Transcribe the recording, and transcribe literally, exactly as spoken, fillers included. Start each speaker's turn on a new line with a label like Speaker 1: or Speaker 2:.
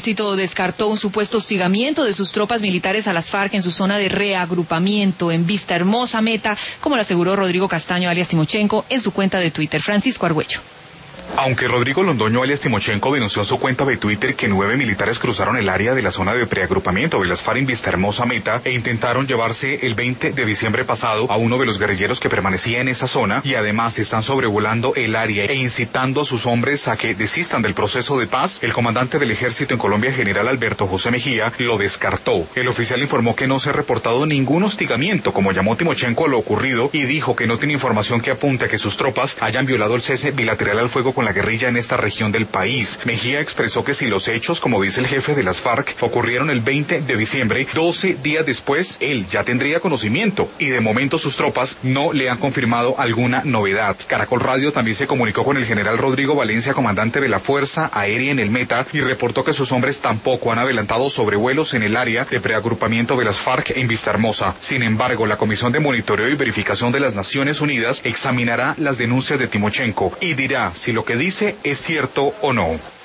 Speaker 1: ejército descartó un supuesto hostigamiento de sus tropas militares a las FARC en su zona de reagrupamiento en Vista Hermosa, Meta, como lo aseguró Rodrigo Castaño, alias Timochenko, en su cuenta de Twitter. Francisco Argüello.
Speaker 2: Aunque Rodrigo Londoño, alias Timochenko, denunció en su cuenta de Twitter que nueve militares cruzaron el área de la zona de preagrupamiento de las FARC en Vista Hermosa, Meta, e intentaron llevarse el veinte de diciembre pasado a uno de los guerrilleros que permanecía en esa zona, y además están sobrevolando el área e incitando a sus hombres a que desistan del proceso de paz, el comandante del ejército en Colombia, general Alberto José Mejía, lo descartó. El oficial informó que no se ha reportado ningún hostigamiento, como llamó Timochenko a lo ocurrido, y dijo que no tiene información que apunte a que sus tropas hayan violado el cese bilateral al fuego con la guerrilla en esta región del país. Mejía expresó que si los hechos, como dice el jefe de las FARC, ocurrieron el veinte de diciembre, doce días después, él ya tendría conocimiento, y de momento sus tropas no le han confirmado alguna novedad. Caracol Radio también se comunicó con el general Rodrigo Valencia, comandante de la Fuerza Aérea en el Meta, y reportó que sus hombres tampoco han adelantado sobrevuelos en el área de preagrupamiento de las FARC en Vista Hermosa. Sin embargo, la Comisión de Monitoreo y Verificación de las Naciones Unidas examinará las denuncias de Timochenko y dirá si lo que dice es cierto o no.